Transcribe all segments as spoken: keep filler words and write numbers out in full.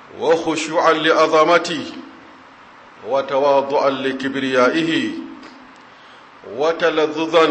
وخشوعا لعظمته وتواضعا لكبريائه وتلذذا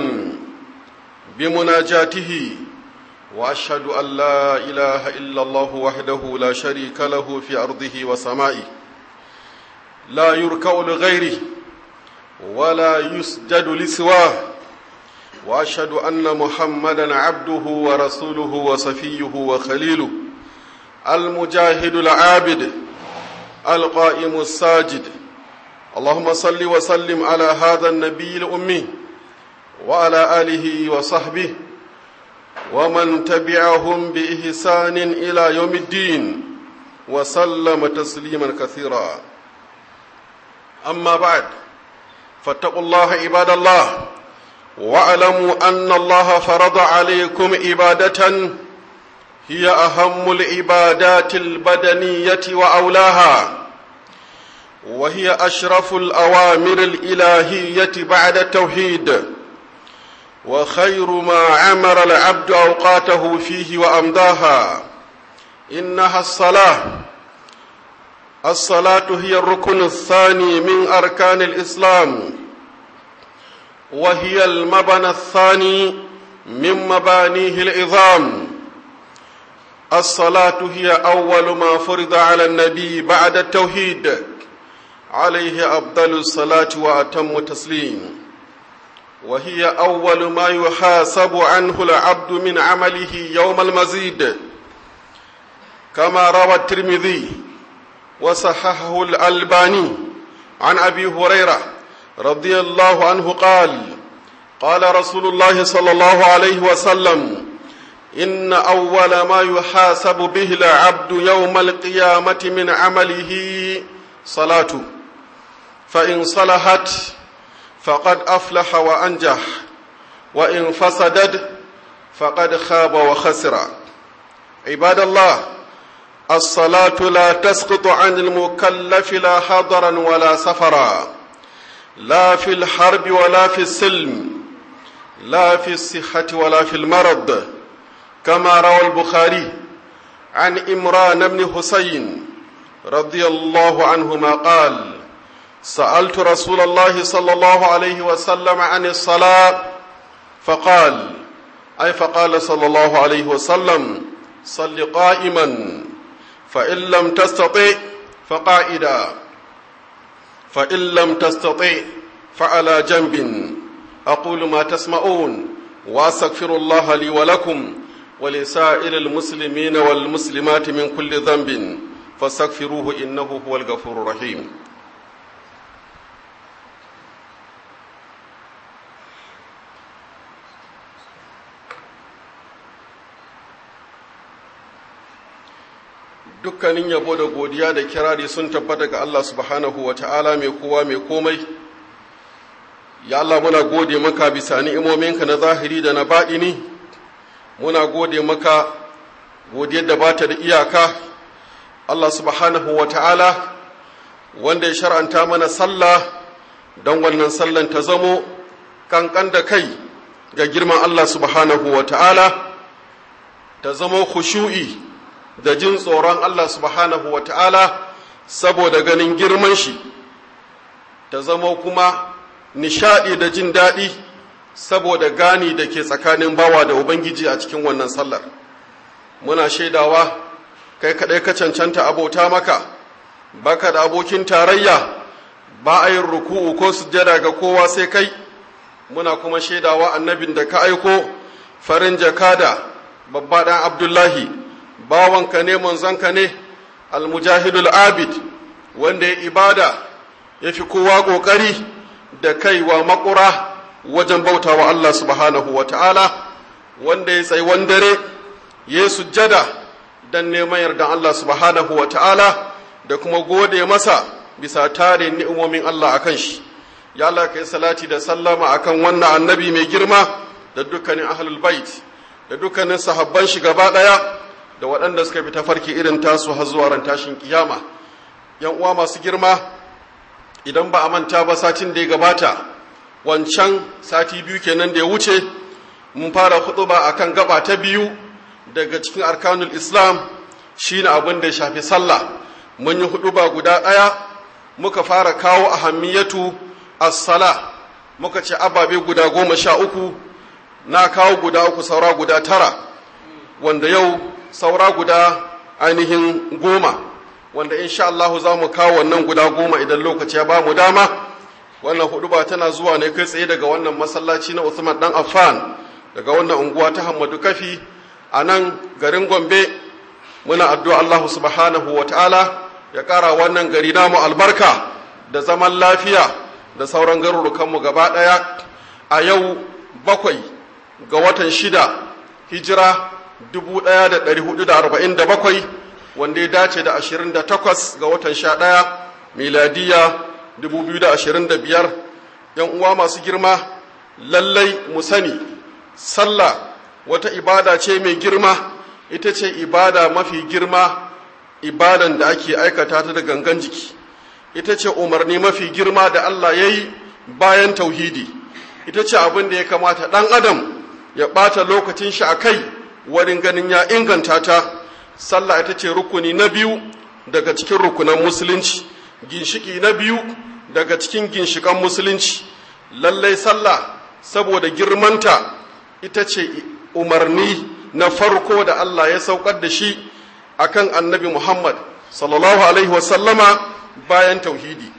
بمناجاته، وأشهد أن لا إله إلا الله وحده لا شريك له في أرضه وسمائه، لا يركع لغيره ولا يسجد لسواه، وأشهد أن محمدا عبده ورسوله وصفيه وخليله، المجاهد العابد القائم الساجد. اللهم صل وسلم على هذا النبي الأمي وعلى آله وصحبه ومن تبعهم بإحسان إلى يوم الدين وسلم تسليما كثيرا. أما بعد، فاتقوا الله عباد الله، واعلموا أن الله فرض عليكم عبادة هي أهم العبادات البدنية وأولاها، وهي أشرف الأوامر الإلهية بعد التوحيد، وخير ما عمر العبد أوقاته فيه وأمداها. إنها الصلاة. الصلاة هي الركن الثاني من أركان الإسلام، وهي المبنى الثاني من مبانيه العظام. الصلاة هي أول ما فرض على النبي بعد التوحيد عليه أفضل الصلاة وأتم التسليم، وهي أول ما يحاسب عنه العبد من عمله يوم المزيد، كما روى الترمذي وصححه الألباني عن أبي هريرة رضي الله عنه قال: قال رسول الله صلى الله عليه وسلم: إن أول ما يحاسب به العبد يوم القيامة من عمله صلاته، فإن صلحت فقد أفلح وأنجح، وإن فسدت فقد خاب وخسر. عباد الله، الصلاة لا تسقط عن المكلف لا حضرا ولا سفرا، لا في الحرب ولا في السلم، لا في الصحة ولا في المرض، كما روى البخاري عن إمران بن حسين رضي الله عنهما قال: سألت رسول الله صلى الله عليه وسلم عن الصلاة فقال أي فقال صلى الله عليه وسلم: صل قائما، فإن لم تستطع فقاعدا، فإن لم تستطع فعلى جنب. أقول ما تسمعون، وأستغفر الله لي ولكم ولسائر المسلمين والمسلمات من كل ذنب فاستغفروه إنه هو الغفور الرحيم. dukkanin yabo da godiya da kirari sun tabbata ga Allah subhanahu wa ta'ala mai kowa mai komai. Ya Allah, muna gode maka bisa ni'imominka na zahiri da na baɗini, muna gode maka godiyar da ba ta da iyaka. Allah subhanahu wa ta'ala wanda ya shar'anta mana sallah don wannan sallan ta zamo kankan da kai ga girman Allah subhanahu wa ta'ala, ta zamo khushu'i da jin tsoron Allah subhanahu wa ta'ala saboda ganin girman shi, ta zamo kuma nishaɗi da jin daɗi saboda gani da ke tsakanin bawa da Ubangiji a cikin wannan sallar. Muna shaidawa kai kaɗai ka cancanta abota maka, baka da abokin tarayya, ba a yin ruku'u ko sujjada ga kowa sai kai. Muna kuma shaidawa annabin da ka aiko, farin jakada, babba ɗan Abdullahi, bawanka ne manzanka ne, almujahidul abid, wanda ya ibada ya fi kowa ƙoƙari da kaiwa makura wajen bauta wa Allah subhanahu wa ta'ala, wanda ya tsaiwan dare ya sujjada don neman yardan Allah subhanahu wa ta'ala da kuma gode masa bisa tarin ni'imomin Allah a kan shi. Ya Allah, ka yi salati da sallama a kan wannan annabi mai girma da dukkanin ahlul bait da dukkanin sahabban shi gaba ɗaya da waɗanda suka bi tafarki irin tasu har zuwa ran tashin kiyama. Yan uwa masu girma, idan ba a manta ba satin da ya gabata, wancan sati biyu kenan da ya wuce, mun fara hutuba akan gaba ta biyu daga cikin arkanul Islam, shine abin da ya shafi sallah, mun yi hudu ba guda ɗaya muka fara kawo ahammiyatu as-sala muka ce ababe guda goma sha uku na kawo guda uku saura guda tara wanda yau saura guda ainihin goma wanda insha Allah za mu kawo wannan guda goma idan lokaci ya ba mu dama. Wannan hudu ba tana zuwa ne kai tsaye daga wannan masallaci na Uthman dan Affan daga wannan unguwa ta Hammadu Kafi a nan garin Gombe. Muna addu'a Allah subhanahu wa ta'ala ya ƙara wannan gari namu albarka da zaman lafiya da sauran garurukanmu gaba ɗaya. A yau bakwai ga watan shida hijira dubu ɗaya da ɗari hudu da arba'in da bakwai wanda ya dace da ashirin da takwas ga watan sha ɗaya miladiya dubu biyu da ashirin da biyar. ‘Yan uwa masu girma, lallai mu sani sallah wata ibada ce mai girma, ita ce ibada mafi girma, ibadan da ake aikata ta da gangan jiki, ita ce umarni mafi girma da Allah ya yi bayan tauhidi, ita ce abin da ya kamata ɗan adam ya ɓata lokacin shi a kai wurin ganin ya inganta ta. Sallah ita ce rukuni na biyu daga cikin rukunan musulunci, ginshiki na biyu daga cikin ginshikan musulunci. Lallai sallah saboda girmanta ita ce umarni na farko da Allah ya saukar da shi akan annabi Muhammad sallallahu alaihi wasallama bayan tauhidi.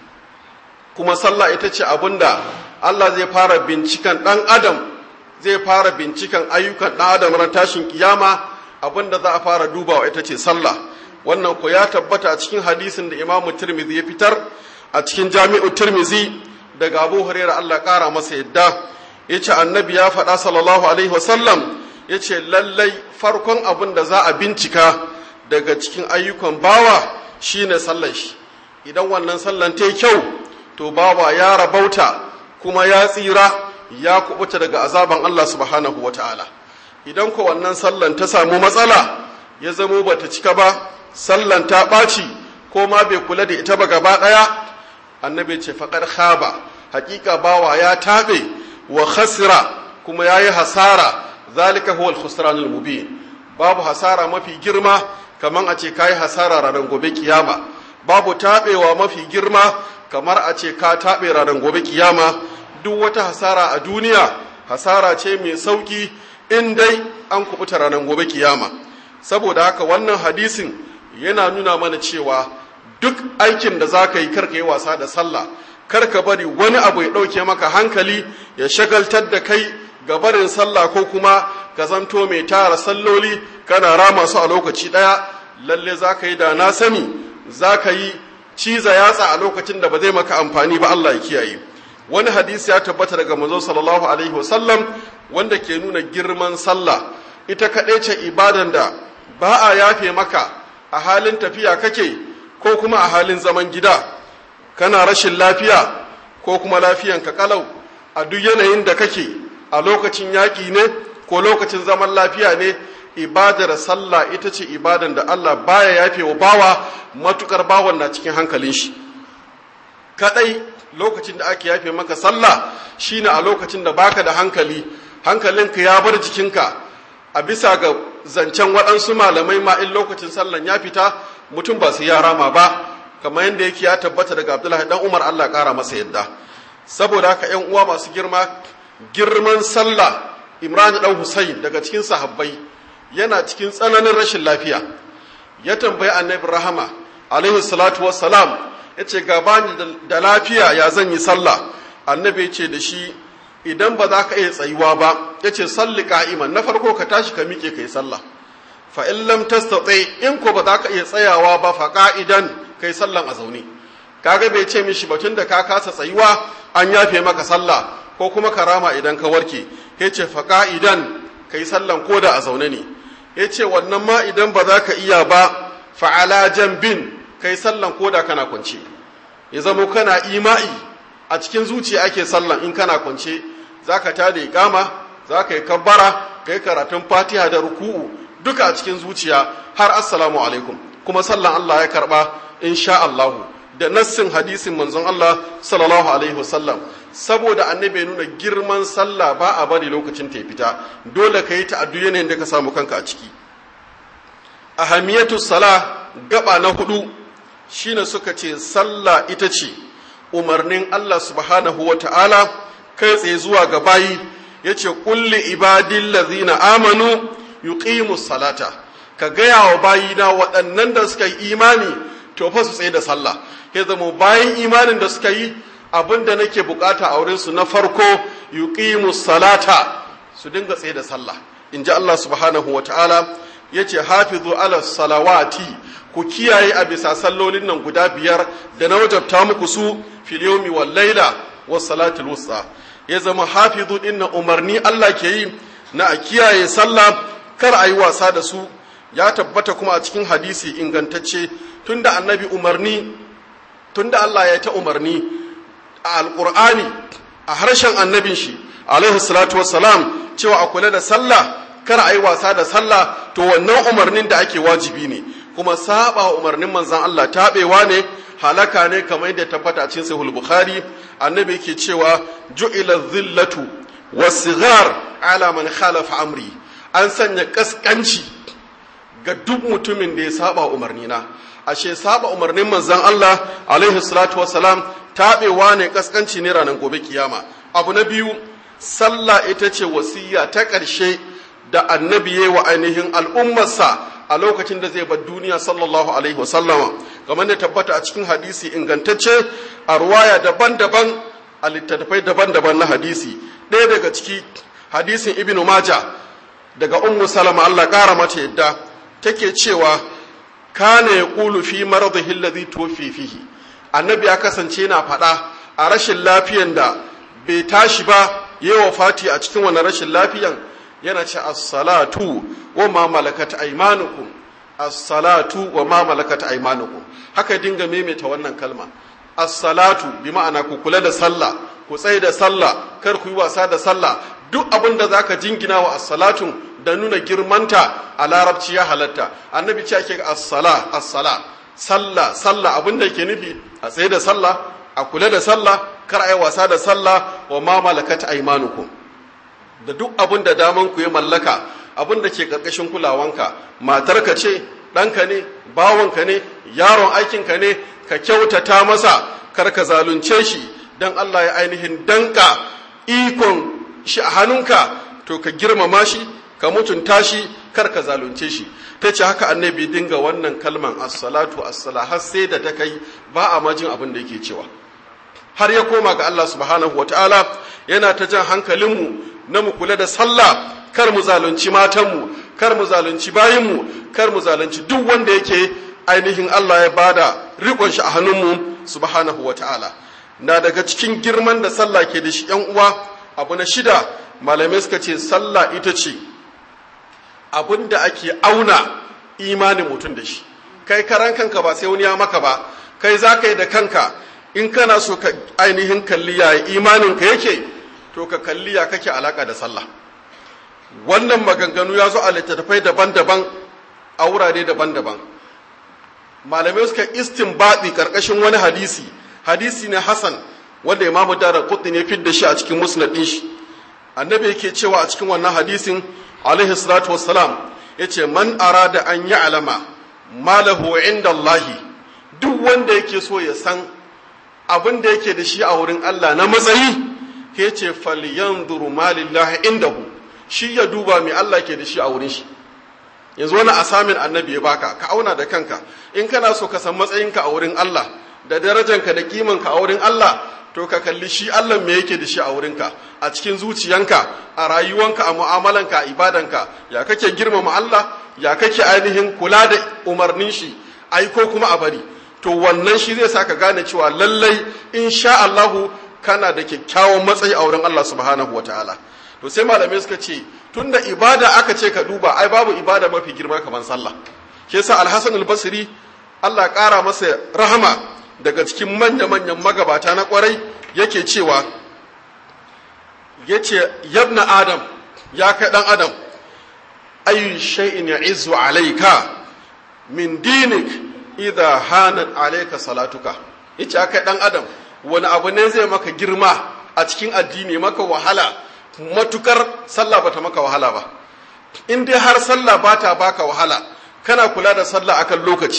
Kuma sallah ita ce abinda Allah zai fara binciken ɗan adam, zai fara binciken ayyukan ɗan adam ran tashin kiyama. Abinda za a fara dubawa ita ce sallah. Wannan ko ya tabbata a cikin hadisin da Imam Tirmidhi ya fitar a cikin Jami'u Tirmidhi daga Abu Hurairah Allah ƙara masa yadda yace annabi ya faɗa sallallahu alaihi wasallam yace lallai farkon abin da za a bincika daga cikin ayyukan bawa shine sallar shi. Idan wannan sallan ta yi kyau to bawa ya rabauta kuma ya tsira ya kubuta daga azaban Allah subhanahu wataala. Idan ko wannan sallan ta samu matsala ya zamo bata cika ba, sallan ta ɓaci ko ma bai kula da ita ba gaba ɗaya, annabi ce faƙar khaba, haƙiƙa bawa ya taɓe wa khasira kuma ya yi hasara. Zalika huwa al-khusranul mubin. Babu hasara mafi girma kamar a ce ka yi hasara ranar gobe kiyama. Babu taɓewa mafi girma kamar a ce ka taɓe ranar gobe kiyama. Duk wata hasara a duniya hasara ce mai sauƙi in dai an kubuta ranar gobe kiyama. Saboda haka wannan hadisin yana nuna mana cewa duk aikin da za ka yi karka yi wasa da sallah, karka bari wani abu ya ɗauke maka hankali ya shagaltar da kai ga barin sallah ko kuma ka zanto mai tara salloli kana rama su a lokaci ɗaya. Lalle za ka yi da na sani, za ka yi ciza yatsa a lokacin da ba zai maka amfani ba. Allah ya kiyaye. Wani hadisi ya tabbata daga manzo sallallahu alaihi wasallam wanda ke nuna girman sallah. Ita kaɗai ce ibadan da ba a yafe maka a halin tafiya kake ko kuma a halin zaman gida, kana rashin lafiya ko kuma lafiyanka kalau, a duk yanayin da kake, a lokacin yaƙi ne ko lokacin zaman lafiya ne, ibadar sallah ita ce ibadan da Allah baya yafe wa bawa matukar bawan na cikin hankalin shi. Kadai lokacin da ake yafe maka sallah shine a lokacin da baka da hankali, hankalinka ya bar jikinka. A bisa ga zancen waɗansu malamai ma in lokacin sallan ya fita mutum ba su ya rama ba, kamar yadda yake ya tabbata daga Abdullahi dan Umar Allah ƙara masa yadda. Saboda haka ƴan uwa masu girma, girman sallah, Imran dan Husayn daga cikin sahabbai yana cikin tsananin rashin lafiya, ya tambayi Annabi Rahama alaihi salatu wassalam, yace ga bani da lafiya ya zan yi sallah. Annabi ya ce da shi idan ba za ka iya tsayuwa ba, ya ce salli ka'iman, na farko ka tashi ka miƙe ka yi sallah. Fa in lam tastati, in ko ba za ka iya tsayawa ba, fa ka'idan kai sallan a zaune. Kaga bai ce mishi batun da ka kasa tsayuwa an yafe maka sallah ko kuma karama idan ka warke. Ya ce fa ka'idan kai sallan ko da a zaune ne. Ya ce wannan ma idan ba za ka iya ba, fa ala jambin kai sallan ko da kana kwance. Ya zamo kana ima'i a cikin zuciya ake sallan. In kana kwance za ka tada iqama, za ka yi kabbara, ka yi karatun fatiha da ruku'u duka a cikin zuciya har assalamu alaikum, kuma sallan Allah ya karba insha Allah da nassin hadisin manzon Allah sallallahu alaihi wasallam. Saboda annabi nuna girman sallah ba a bari lokacin ta fita, dole ka yi ta addu yanayin da ka samu kanka a ciki. Ahamiyatu salah, gaba na hudu shine suka ce sallah ita ce umarnin Allah subhanahu wa ta'ala kai tsaye zuwa ga bayi yace kulli ibadil ladzina amanu yuqimus salata ka gaya wa bayina waɗannan da suka yi imani to fa su tsaye da sallah ya zama bayan imanin da suka yi abinda nake bukata a wurin su na farko yuqimus salata su dinga tsaye da sallah inji Allah subhanahu wataala yace hafizu ala salawati ku kiyaye a bisa sallolin nan guda biyar da na wajabta muku su fil yawmi wal laila was salatul wusta ya zama hafizu dinna umarni Allah ke yi na a kiyaye sallah kar a yi wasa da su ya tabbata kuma a cikin hadisi ingantacce tunda annabi umarni tunda Allah ya ta umarni a alqur'ani a harshen annabin shi alaihi salatu wassalam cewa a kula da sallah kar a yi wasa da sallah to wannan umarnin da ake wajibi ne kuma saba umarnin manzon Allah tabewa ne halaka ne kamar yadda tabbata a cikin sahih bukhari annabi yake cewa ju'ila dhillatu was-sighar ala man khalafa amri an sanya kaskanci ga duk mutumin da ya saba umarnina ashe saba umarnin manzon Allah alaihi salatu wassalam tabewa ne kaskanci ne ranar gobe kiyama abu na biyu sallah ita ce wasiya ta ƙarshe da annabi yayi wa ainihin al'ummarsa a lokacin da zai bar duniya sallallahu alaihi wasallama kamar da tabbata a cikin hadisi ingantacce a ruwaya daban-daban a littattafai daban-daban na hadisi ɗaya daga ciki hadisin ibnu maja daga ummu salama Allah ƙara mata yadda take cewa kana yaqulu fi maradihi alladhi tuwfi fihi annabi ya kasance yana faɗa a rashin lafiyan da bai tashi ba yayi wafati a cikin wannan rashin lafiyan yana ce as-salatu wa ma malakat aymanukum as-salatu wa ma malakat aymanukum haka dinga maimaita wannan kalma as-salatu bi ma'ana ku kula da sallah ku tsaya da sallah kar ku yi wasa da sallah duk abin da zaka jingina wa as-salatu da nuna girmanta a larabci ya halatta annabi ce ake as-sala as-sala sallah sallah abin da yake nufi a tsaye da sallah a kula da sallah kar ai wasa da sallah wa ma malakat aymanukum da duk abin da daman ku ya mallaka abin da ke karkashin kulawanka matarka ce ɗanka ne bawanka ne yaron aikinka ne ka kyautata masa kar ka zalunce shi dan Allah ya ainihin danka ikon shi a hannunka to ka girmama shi ka mutunta shi kar ka zalunce shi ta ce haka annabi dinga wannan kalman as-salatu as-sala har sai da ta kai ba a majin abin da yake cewa har ya koma ga Allah subhanahu wataala yana ta jan hankalinmu na mu kula da sallah kar mu zalunci matanmu kar mu zalunci bayinmu kar mu zalunci duk wanda yake ainihin Allah ya bada rikon shi a hannunmu subhanahu wataala na daga cikin girman da sallah ke da shi yan uwa abu na shida malamai suka ce sallah ita ce abin da ake auna imanin mutum da shi kai karan kanka ba sai wani ya maka ba kai za ka yi da kanka in kana so ka ainihin kalli yaya imaninka yake to ka kalli ya kake alaka da sallah wannan maganganu ya zo a littattafai daban-daban a wurare daban-daban malamai suka istinbadi karkashin wani hadisi hadisi ne hasan wanda imamu daraqutni ne fidda shi a cikin musnad din shi annabi yake cewa a cikin wannan hadisin alaihi salatu wassalam yace man arada an ya'lama ma lahu inda Allah duk wanda yake so ya san abin da yake da shi a wurin Allah na matsayi yace falyanzuru ma lillahi indahu shi ya duba mai Allah ke da shi a wurin shi yanzu wani asamin annabi ya baka ka auna da kanka in kana so ka san matsayinka a wurin Allah da darajanka da kimanka a wurin Allah to ka kalli shi Allah me yake da shi a wurinka a cikin zuciyanka a rayuwanka a mu'amalanka a ibadanka ya kake girmama Allah ya kake ainihin kula da umarnin shi ai ko kuma a bari to wannan shi zai saka gane cewa lallai insha Allah kana da kyakkyawan matsayi a wurin Allah subhanahu wataala to sai malamai suka ce tunda ibada aka ce ka duba ai babu ibada mafi girma kamar sallah ke yasa al-Hasan al-Basri Allah ƙara masa rahama daga cikin manya-manyan magabata na kwarai yake cewa yace yabna adam ya kai dan adam ayu shay'in ya'izzu alayka min dinik idha hanat alayka salatuka yace kai dan adam wani abu ne zai maka girma a cikin addini maka wahala matukar sallah bata maka wahala ba in dai har sallah bata baka wahala kana kula da sallah akan lokaci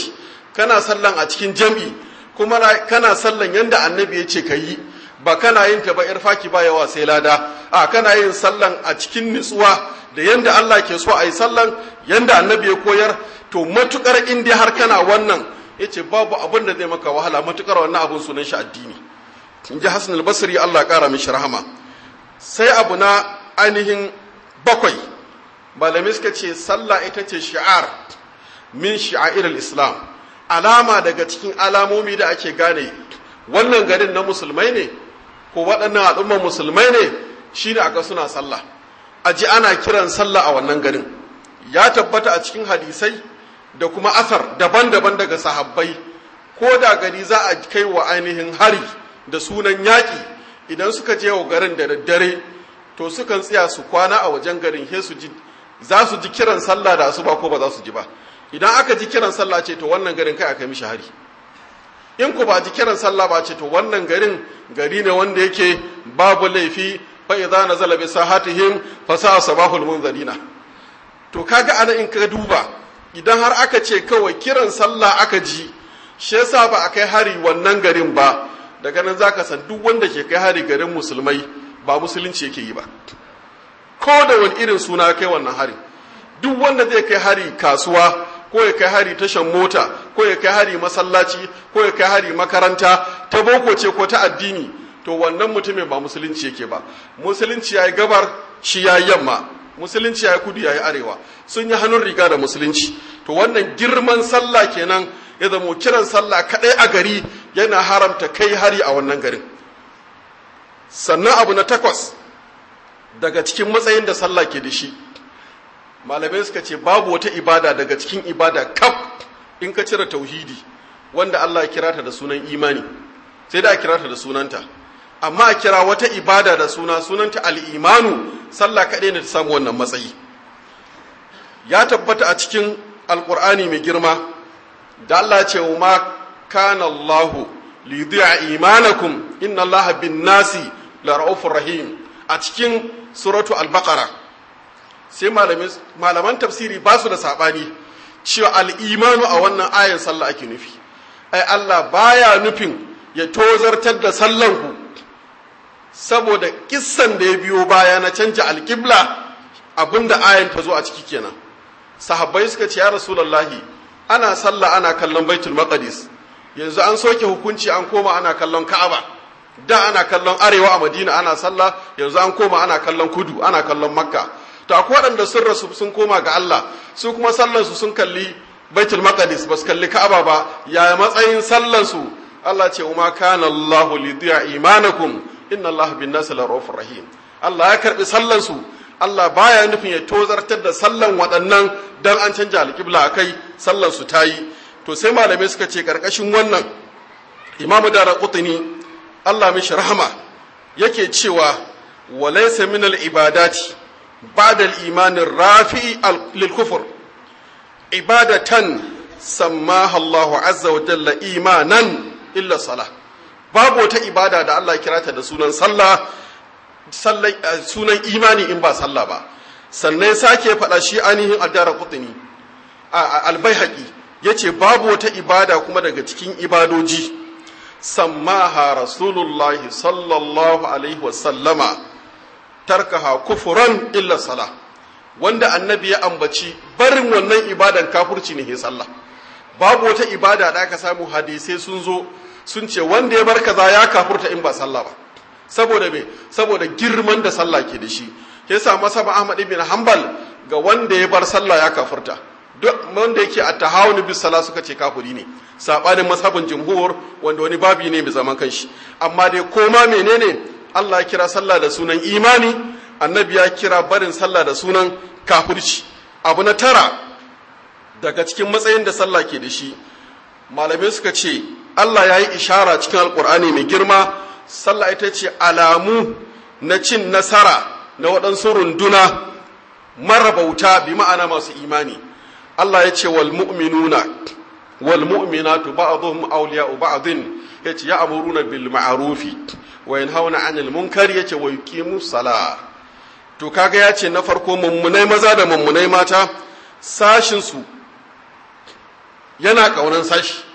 kana sallan a cikin jam'i kuma kana sallan yanda annabi ya ce ka yi, ba kana yin ta ba yar faki ba yawa sai lada, a kana yin sallan a cikin nutsuwa da yanda Allah ke so a yi sallan yanda annabi ya koyar, to matukar in dai har kana wannan yace babu abin da zai maka wahala, matukar wannan abun sunan shi addini. in ji Hassan al-Basri Allah kara mishi rahama. Sai abu na ainihin bakwai, malamai suka ce sallah ita ce shi'ar min shi'airil islam, alama daga cikin alamomi da ake gane wannan garin na musulmai ne ko waɗannan al'umman musulmai ne, shine aka suna sallah, aji ana kiran sallah a wannan garin. Ya tabbata a cikin hadisai da kuma asar daban-daban daga sahabbai, ko da gari za a kai wa ainihin hari da sunan yaƙi, idan suka je wa garin da daddare to sukan tsaya su kwana a wajen garin, he su ji za su ji kiran sallah da asuba ko ba za su ji ba. Idan aka ji kiran sallah ce to wannan garin kai aka mishi hari, in ku ba ji kiran sallah ba ce to wannan garin gari ne wanda yake babu laifi, fa idza nazala bi sahatihim fa sa sabahul munzarina. To kaga ana in ka duba, idan har aka ce kawai kiran sallah aka ji, shi yasa ba a kai hari wannan garin ba, daga nan zaka san duk wanda ke kai hari garin musulmai ba musulunci yake yi ba, ko da wani irin suna kai wannan hari. Duk wanda zai kai hari kasuwa, ko ya kai hari tashan mota, ko ya kai hari masallaci, ko ya kai hari makaranta ta boko ce ko ta addini, to wannan mutumin ba musulunci yake ba. Musulunci yayi gabar, shi yayi yamma, musulunci yayi kudu yayi arewa, sun yi hannun riga da musulunci. To wannan girman sallah kenan, ya zamo kiran sallah kadai a gari yana haramta kai hari a wannan garin. Sannan abu na takwas daga cikin matsayin da sallah ke da shi, malamai suka ce babu wata ibada daga cikin ibada kaf in ka cire tauhidi wanda Allah ya kira ta da sunan imani, sai da a kira ta da sunanta. Amma a kira wata ibada da suna sunanta al-imanu, sallah kaɗai ne ta samu wannan matsayi. Ya tabbata a cikin alkur'ani mai girma da Allah ce wa ma kana Allah li yudhi'a imanakum inna Allah bin nasi la ra'ufur rahim, a cikin suratu al-baqara. Sai malaman tafsiri ba su da sabani cewa al-imanu a wannan ayan sallah ake nufi. Ai Allah baya nufin ya tozartar da sallan ku saboda kissan da ya biyo baya na canja al-qibla, abinda ayan ta zo a ciki kenan. Sahabbai suka ce ya rasulullahi, ana sallah ana kallon baitul maqdis, yanzu an soke hukunci an koma ana kallon ka'aba. Da ana kallon arewa a madina ana sallah, yanzu an koma ana kallon kudu ana kallon makka. To akwai waɗanda sun rasu sun koma ga Allah, su kuma sallansu sun kalli baitul maqdis ba su kalli ka'aba ba, yaya matsayin sallansu? Allah ce ma kana Allahu li yudhi'a imanakum inna Allah bin nasi laraufur rahim. Allah ya karbi sallansu, Allah baya nufin ya tozartar da sallan waɗannan dan an canja alƙibla akai, sallan su tayi. To sai malamai suka ce karkashin wannan Imam Daraqutni Allah mishi rahama yake cewa walaysa min al-ibadati ba'da al-iman ar-rafi lil-kufr ibadatan sammaha Allahu azza wa jalla imanan illa salah. Babu wata ibada da Allah ya kirata da sunan sallah, sunan imani in ba sallah ba. Sannan sake faɗa shi ainihin ad-Daraqutni al-Baihaqi yace babu wata ibada kuma daga cikin ibadoji sammaha rasulullahi sallallahu alaihi wa sallama tarkaha kufran illa salah, wanda annabi ya ambaci barin wannan ibadan kafirci ne sallah. Babu wata ibada da aka samu hadisai sun zo sun ce wanda ya bar kaza ya kafurta in ba sallah ba. Saboda me? Saboda girman da sallah ke da shi. Yasa masaba Ahmad ibn Hanbal ga wanda ya bar sallah ya kafurta. Duk wanda yake at-tahawun bis salah suka ce kafiri ne. Sabanin masabin jumhur wanda wani babi ne mai zaman kanshi. Amma dai koma menene? Allah ya kira sallah da sunan imani, annabi ya kira barin sallah da sunan kafirci. Abu na tara daga cikin matsayin da sallah ke da shi, malamai suka ce Allah ya yi ishara cikin alkur'ani mai girma, sallah ita ce alamu na cin nasara na waɗansu runduna marabauta bi ma'ana masu imani. Allah ya ce wal mu'minuna wal mu'minatu ba'dhum awliya'u ba'dhin, yace ya'muruna bil ma'rufi wa yanhauna 'anil munkari, yace wa yuqimus salah. To kaga yace na farko mummunai maza da mummunai mata sashin su yana kaunan sashi,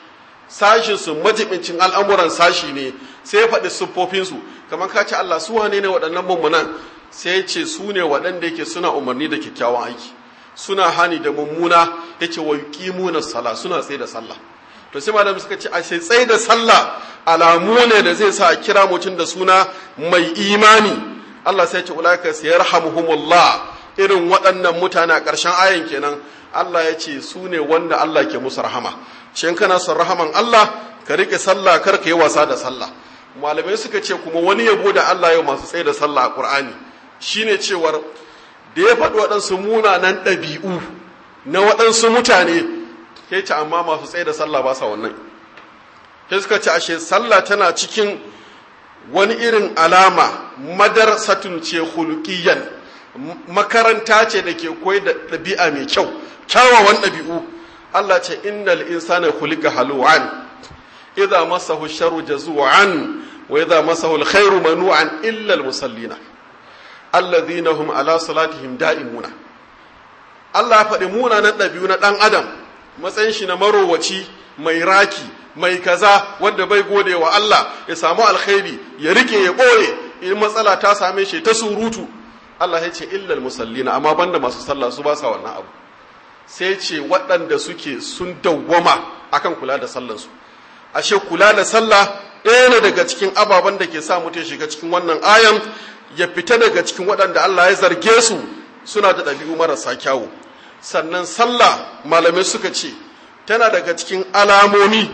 sashin su majibincin al'amuran sashi ne, sai ya faɗi siffofin su. Kamar ka ce Allah su wane ne waɗannan mummunan, sai ya ce su ne waɗanda yake suna umarni da kyakkyawan aiki, suna hani da mummuna, yace wa yuqimuna sala, suna tsaye da sallah. To sai malamai suka ce a sai tsaye da sallah alamu ne da zai sa a kira mutum da suna mai imani. Allah sai ya ce ulaika sayarhamuhumullah, irin waɗannan mutane a ƙarshen ayan kenan Allah ya ce su ne wanda Allah ke musu rahama. Shi kana son rahaman Allah ka rike sallah, kar ka yi wasa da sallah. Malamai suka ce kuma wani yabo da Allah ya masu tsaye da sallah a Qur'ani shine cewar da ya faɗi waɗansu munanan ɗabi'u na waɗansu mutane, ya ce amma masu tsaye da sallah ba sa wannan. Sai suka ce ashe sallah tana cikin wani irin alama, madarsatun ce khuluqiyan, makaranta ce da ke koyar da ɗabi'a mai kyau, kyawawan ɗabi'u. Allah ce innal insana khuliqa halu'an idza massahu sharru jazu'an wa idza massahu alkhairu manu'an illa almusallina alladhina hum ala salatihim da'imuna. Allah ya faɗi munanan ɗabi'u na ɗan adam, matsayin shi na marowaci, mai raki, mai kaza, wanda bai gode wa Allah ya samu alkhairi ya rike ya ɓoye, in matsala ta same shi ta surutu. Allah ya ce illal musallina, amma banda masu sallah su ba sa wannan abu. Sai ce waɗanda suke sun dawwama akan kula da sallansu. Ashe kula da sallah ɗaya ne daga cikin ababen da ke sa mutum ya shiga cikin wannan ayan, ya fita daga cikin waɗanda Allah ya zarge su suna da ɗabi'u marasa kyawu. Sannan sallah malamai suka ce tana daga cikin alamomi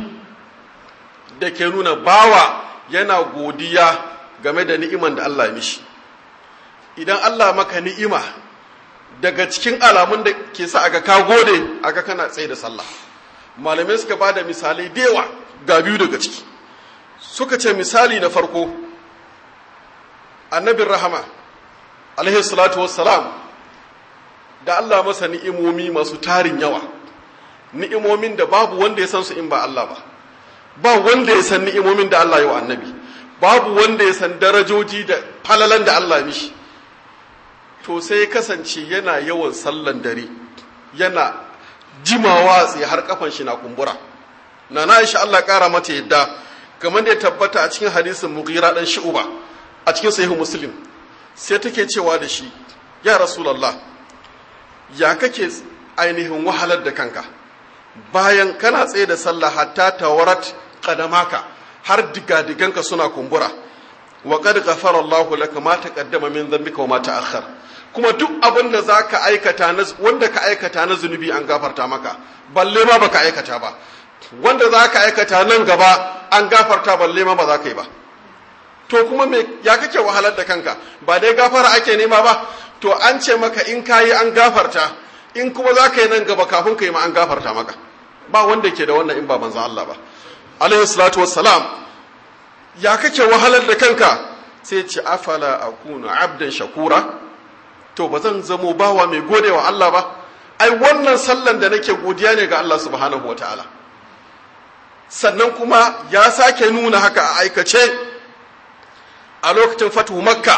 da ke nuna bawa yana godiya game da ni'iman da Allah ya mishi. Idan Allah maka ni'ima, daga cikin alamun da ke sa aga ka gode, aga kana tsaye da sallah. Malamai suka ba da misalai da yawa, ga biyu daga ciki. Suka ce misali na farko, annabin rahama alaihi salatu wassalam, da Allah masa ni'imomi masu tarin yawa, ni'imomin da babu wanda ya san su in ba Allah ba. Ba wanda ya san ni'imomin da Allah ya wa annabi, babu wanda ya san darajoji da falalan da Allah ya mishi. To sai kasance yana yawan sallan dare, yana jimawa tsaye har kafan shi na kumbura. Nana Aisha Allah kara mata yadda, kamar da ya tabbata a cikin hadisin Mughira dan Shu'ba a cikin Sahih Muslim, sai take cewa da shi, ya Rasulullah, ya kake ainihin wahalar da kanka bayan kana tsaye da sallah hatta tawarat qadamaka, har digadiganka suna kumbura. Wa qad ghafara Allahu laka ma taqaddama min dhanbika wa ma ta'akhkhar, kuma duk abin da zaka aikata na wanda ka aikata na zunubi an gafarta maka, balle ma baka aikata ba. Wanda zaka aikata nan gaba an gafarta, balle ma ba za ka yi ba. To kuma me ya kake wahalar da kanka? Ba dai gafara ake nema ba? To an ce maka in kayi an gafarta, in kuma za ka yi nan gaba kafin ka yi ma an gafarta maka. Ba wanda ke da wannan in ba manzon Allah ba alaihi salatu wassalam. Ya kake wahalar da kanka? Sai ce afala akunu abdan shakura, to ba zan zamo bawa mai gode wa Allah ba? Ai wannan sallan da nake godiya ne ga Allah subhanahu wataala. Sannan kuma ya sake nuna haka a aikace a lokacin fatu makka,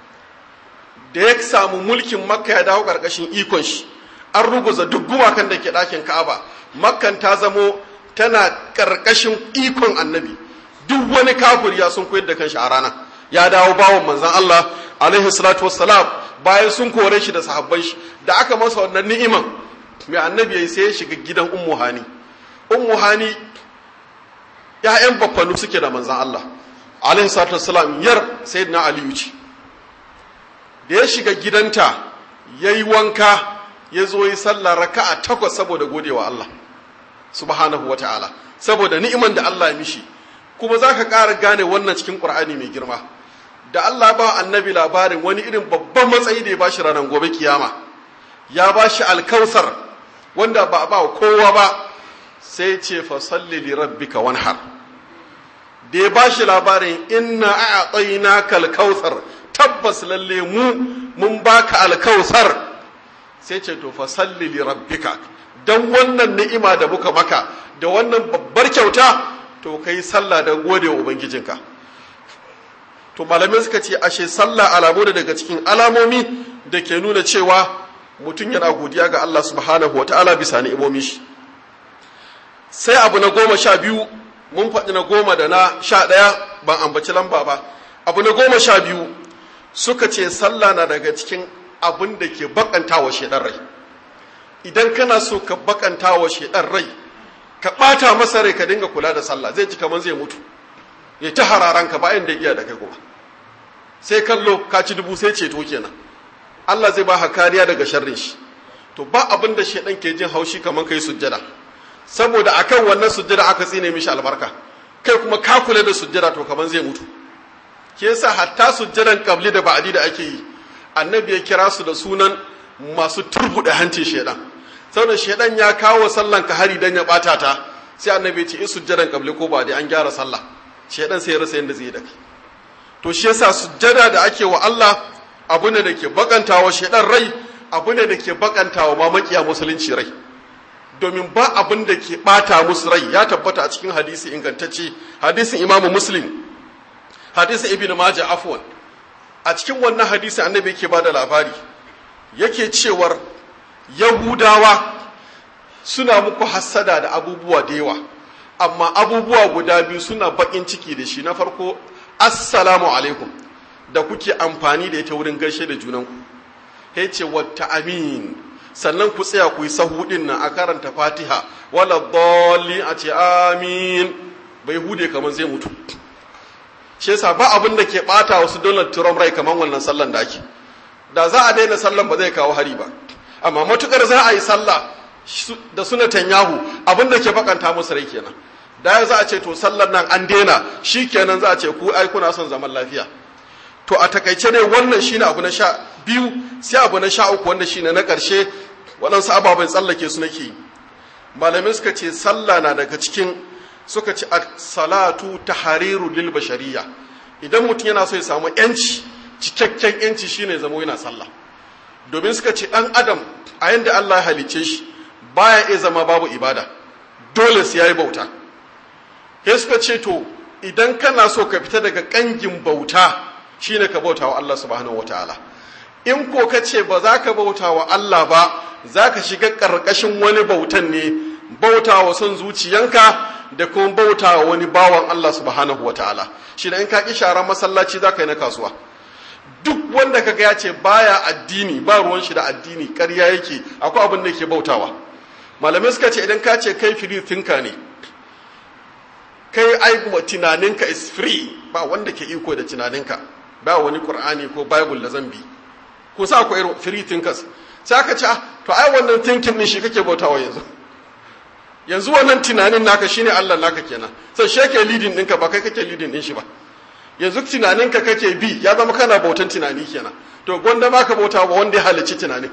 da ya samu mulkin makka ya dawo ƙarƙashin ikon shi, an ruguza duk gumakan da ke ɗakin ka'aba, makkan ta zamo tana ƙarƙashin ikon annabi. Duk wani kafir ya sun koyar da kanshi a rana, ya dawo bawon manzon Allah alaihi salatu wassalam, bayan sun kore shi da sahabban shi. Da aka masa wannan ni'iman, mai annabi yayi sai ya shiga gidan ummu hani. Ummu hani ya'yan baffanu suke da manzon Allah alaihi salatu wassalam, yar sayyidina Ali ce. Da ya shiga gidanta yayi wanka, ya zo yi sallah raka'a takwas saboda godewa Allah subhanahu wataala, saboda ni'iman da Allah ya mishi. Kuma za ka ƙara gane wannan cikin ƙur'ani mai girma, da Allah ba annabi labarin wani irin babban matsayi da ya ba shi ranar gobe kiyama. Ya ba shi alkausar wanda ba ba kowa ba, sai ce fa salli li rabbika wanhar. Da ya ba shi labarin inna a'tainaka alkausar, tabbas lalle mu mun baka alkausar, sai ce to fa salli li rabbika, dan wannan ni'ima da muka maka da wannan babbar kyauta, to kai sallah don gode wa ubangijinka. To malamai suka ce ashe sallah alamu da daga cikin alamomi da ke nuna cewa mutum yana godiya ga Allah subhanahu wa ta'ala bisa ni'imomi shi. Sai abu na goma sha biyu mun faɗi na goma da na sha ɗaya ban ambaci lamba ba. Abu na goma sha biyu suka ce sallah na daga cikin abin da ke bakanta wa shedan rai. Idan kana so ka bakanta wa shedan rai, ka ɓata masa rai ka dinga kula da sallah, zai ji kamar zai mutu. Ya ta hararanka bayan da iya da kai kuma. Sai kallo ka ci dubu sai ceto kenan. Allah zai ba ka kariya daga sharrin shi. To ba abin da shedan ke jin haushi kamar kai sujjada. Saboda akan wannan sujjada aka tsine mishi albarka. Kai kuma ka kula da sujjada to kamar zai mutu. Ke yasa hatta sujjadan qabli da ba'di da ake yi, annabi ya kira su da sunan masu turbuda hancin shedan. Saboda shedan ya kawo sallan ka hari dan ya bata ta, sai annabi ya ce in sujjadan qabli ko ba'di an gyara sallah. Shedan sai ya rasa yanda zai yi da kai. To shi yasa sujjada da ake wa Allah abu ne da ke bakantawa shedan rai, abu ne da ke bakantawa ma makiya musulunci rai. Domin ba abin da ke bata musu rai ya tabbata a cikin hadisi ingantacce, hadisin Imam Muslim, hadisin Ibn Majah afwan. A cikin wannan hadisi annabi yake bada labari, yake cewar Yahudawa suna muku hassada da abubuwa da yawa, amma abubuwa guda biyu suna bakin ciki da shi. Na farko, assalamu alaikum, da kuke amfani da ita wurin gaishe da junanku. Ya ce wata amin, sannan ku tsaya ku yi sahudin nan a karanta fatiha, wala dalli a ce amin, bai hude kamar zai mutu. Shi yasa ba abin da ke bata wasu Donald Trump rai kamar wannan sallan da ake. Da za a daina sallan ba zai kawo hari ba. Amma matukar za a yi sallah da su Netanyahu, abin da ke bakanta musu rai kenan. Da za a ce to sallan nan an daina, shi kenan za a ce ku ai kuna son zaman lafiya. To a takaice ne wannan shine abu na sha biyu, sai abu na sha uku wanda shine na ƙarshe, waɗansu ababen tsallake su nake yi. Malamai suka ce sallah na daga cikin, suka ce salatu tahariru lil bashariya. Idan mutum yana so ya samu yanci, cikakken yanci shine zama yana sallah. Domin suka ce ɗan adam a yanda Allah ya halice shi baya iya zama babu ibada, dole sai yayi bauta. Sai suka ce to idan kana so ka fita daga kangin bauta shine ka bauta wa Allah subhanahu wataala. In ko ka ce ba za ka bauta wa Allah ba, za ka shiga ƙarƙashin wani bautan ne, bauta wa son zuciyanka da kuma bauta wa wani bawan Allah subhanahu wataala. Shi da in ka ƙi sharan masallaci za ka yi na kasuwa. Duk wanda kaga ya ce baya addini, ba ruwan shi da addini, ƙarya yake, akwai abin da yake bautawa. Malamai suka ce idan ka ce kai free thinker ne, kai ai tunaninka is free, ba wanda ke iko da tunaninka, ba wani Qur'ani ko Bible da zan bi. Ko sa akwai free thinkers. Sai aka ce to ai wannan thinking din shi kake bautawa yanzu. Yanzu wannan tunanin naka shine Allah naka kenan. Sai shi yake leading ɗinka ba kai kake leading din shi ba. Yanzu tunaninka kake bi, ya zama kana bautan tunani kenan. To gwanda ma ka bauta wa wanda ya halicci tunanin.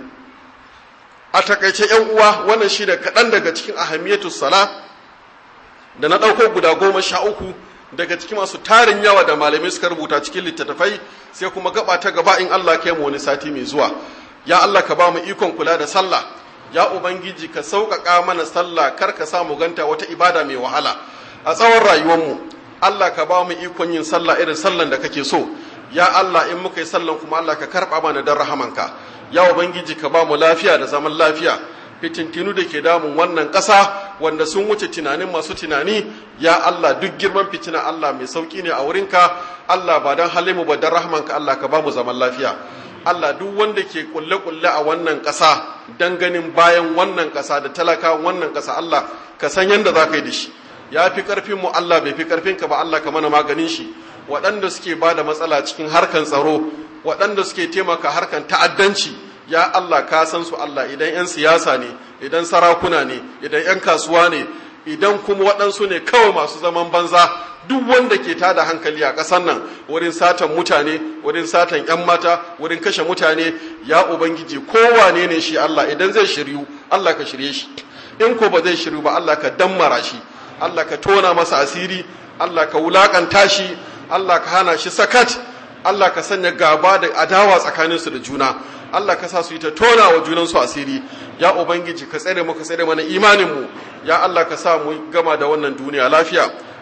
A takaice yan uwa, wannan shi da kaɗan daga cikin ahamiyatu sala da na ɗauko guda goma sha uku daga cikin masu tarin yawa da malamai suka rubuta cikin littattafai, sai kuma gaba ta gaba in Allah kai mu wani sati mai zuwa. Ya Allah ka ba mu ikon kula da sallah. Ya Ubangiji ka sauƙaƙa mana sallah, kar ka sa mu ganta wata ibada mai wahala a tsawon rayuwarmu. Allah ka ba mu ikon yin sallah irin sallan da kake so. Ya Allah in muka yi sallan kuma Allah ka karɓa mana don rahamanka. Ya Ubangiji ka ba mu lafiya da zaman lafiya. Fitintinu da ke damun wannan ƙasa wanda sun wuce tunanin masu tunani, ya Allah duk girman fitina Allah mai sauƙi ne a wurinka. Allah ba don halimu ba don rahamanka, Allah ka ba mu zaman lafiya. Allah duk wanda ke kulle-kulle a wannan ƙasa don ganin bayan wannan ƙasa da talakawan wannan ƙasa, Allah ka san yadda za ka yi da shi. Ya fi ƙarfin mu Allah bai fi ƙarfinka ba, Allah ka mana maganin shi. Waɗanda suke ba da matsala cikin harkan tsaro, waɗanda suke taimaka harkan ta'addanci, ya Allah ka san su Allah, idan 'yan siyasa ne, idan sarakuna ne, idan 'yan kasuwa ne, idan kuma waɗansu ne kawai masu zaman banza, duk wanda ke tada hankali a ƙasar nan wurin satan mutane, wurin satan 'yan mata, wurin kashe mutane, ya Ubangiji kowane ne shi Allah, idan zai shiryu Allah ka shirye shi, in ko ba zai shiryu ba Allah ka dammara shi, Allah ka tona masa asiri, Allah ka wulakanta shi, Allah ka hana shi sakat, Allah ka sanya gaba da adawa tsakaninsu da juna, Allah ka sa su yi ta tona wa junansu asiri. Ya Ubangiji ka tsare mu, ka tsare mana imaninmu, ya Allah ka sa mu gama da wannan duniya lafiya.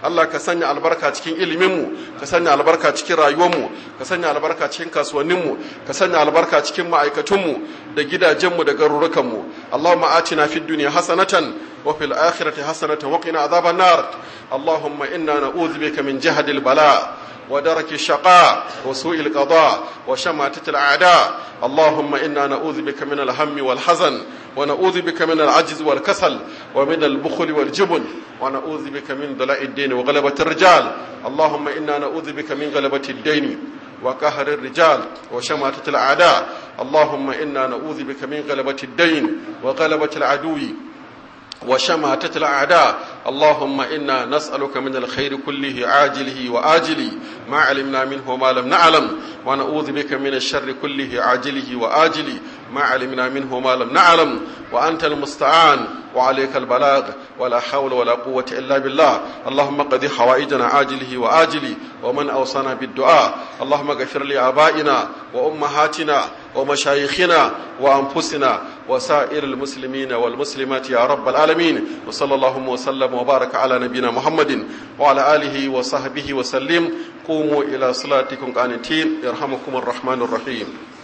Allah ka sanya albarka cikin iliminmu, ka sanya albarka cikin rayuwarmu, ka sanya albarka cikin kasuwanninmu, ka sanya albarka cikin ma'aikatunmu da gidajenmu da garurukanmu. Allahumma atina fid dunya hasanatan wa fil akhirati hasanatan wa qina adhaban nar. Allahumma inna na'udhu bika min jahdil bala ودرك الشقاء وسوء القضاء وشماتة الأعداء. اللهم إنا نعوذ بك من الهم والحزن، ونعوذ بك من العجز والكسل، ومن البخل والجبن، ونعوذ بك من ضلاء الدين وغلبة الرجال. اللهم إنا نعوذ بك من غلبة الدين وقهر الرجال وشماتة الأعداء. اللهم إنا نعوذ بك من غلبة الدين وغلبة العدو وشماتة الأعداء. اللهم إنا نسألك من الخير كله عاجله وآجله ما علمنا منه وما لم نعلم، ونعوذ بك من الشر كله عاجله وآجله ما علمنا منه وما لم نعلم، وأنت المستعان وعليك البلاغ ولا حول ولا قوة إلا بالله. اللهم قضي حوائجنا عاجله وآجله ومن أوصانا بالدعاء. اللهم اغفر لآبائنا وأمهاتنا ومشايخنا وأنفسنا وسائر المسلمين والمسلمات يا رب العالمين. وصلى الله وسلم وبارك على نبينا محمد وعلى آله وصحبه وسلم. قوموا إلى صلاتكم قانتين يرحمكم الرحمن الرحيم.